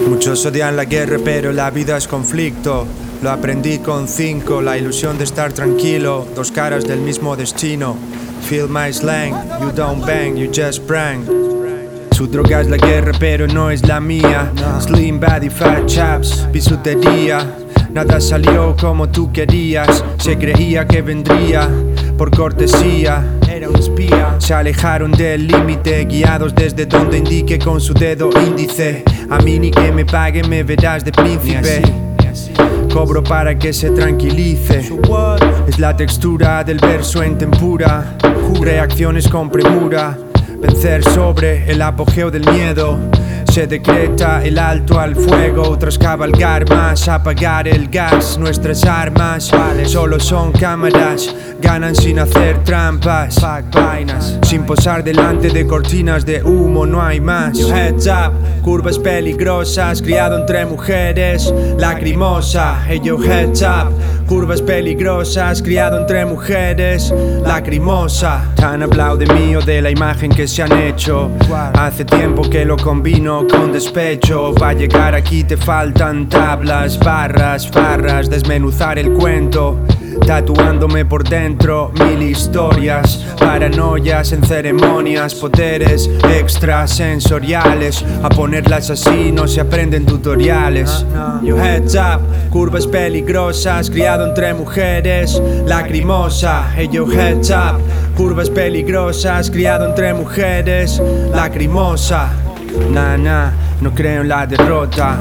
Muchos odian la guerra, pero la vida es conflicto. Lo aprendí con 5, la ilusión de estar tranquilo. Dos caras del mismo destino. Feel my slang, you don't bang, you just prank. Su droga es la guerra, pero no es la mía. Slim body, fat chaps, bisutería. Nada salió como tú querías. Se creía que vendría por cortesía. Era un espía. Se alejaron del límite, guiados desde donde indique con su dedo índice. A mí ni que me pague me verás de príncipe. Cobro para que se tranquilice. Es la textura del verso en tempura. Reacciones con premura. Vencer sobre el apogeo del miedo. Se decreta el alto al fuego. Tras cabalgar más, apagar el gas. Nuestras armas solo son cámaras. Ganan sin hacer trampas. Sin posar delante de cortinas de humo, no hay más. Heads up, curvas peligrosas. Criado entre mujeres, lacrimosa. Hey yo, heads up, curvas peligrosas. Criado entre mujeres, lacrimosa. Han hablado de mí o de la imagen que se han hecho. Hace tiempo que lo combino con despecho. Para llegar aquí te faltan tablas, barras, farras, desmenuzar el cuento. Tatuándome por dentro 1000 historias, paranoias en ceremonias, poderes extrasensoriales. A ponerlas así no se aprenden tutoriales. Yo heads up, curvas peligrosas, criado entre mujeres, lacrimosa. Hey yo heads up, curvas peligrosas, criado entre mujeres, lacrimosa. Nah, no creo en la derrota,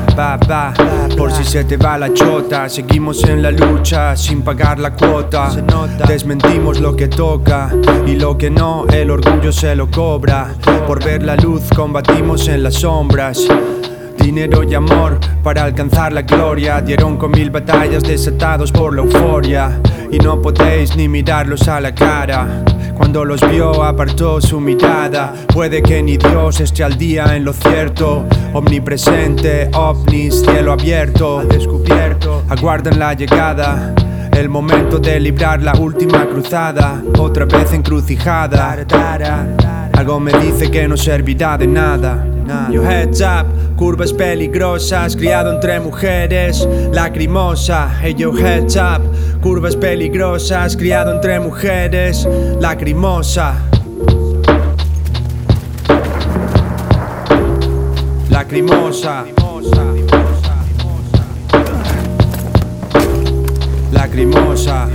por si se te va la chota. Seguimos en la lucha sin pagar la cuota. Desmentimos lo que toca y lo que no, el orgullo se lo cobra. Por ver la luz combatimos en las sombras. Dinero y amor para alcanzar la gloria. Dieron con 1000 batallas desatados por la euforia. Y no podéis ni mirarlos a la cara. Cuando los vio apartó su mirada. Puede que ni Dios esté al día en lo cierto. Omnipresente, ovnis, cielo abierto. Al descubierto, aguardan la llegada. El momento de librar la última cruzada. Otra vez encrucijada. Algo me dice que no servirá de nada. Yo heads up, curvas peligrosas, criado entre mujeres, lacrimosa. Hey yo heads up, curvas peligrosas, criado entre mujeres, lacrimosa. Lacrimosa. Lacrimosa.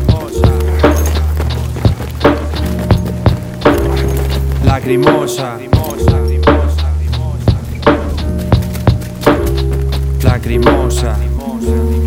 Lacrimosa. Lacrimosa.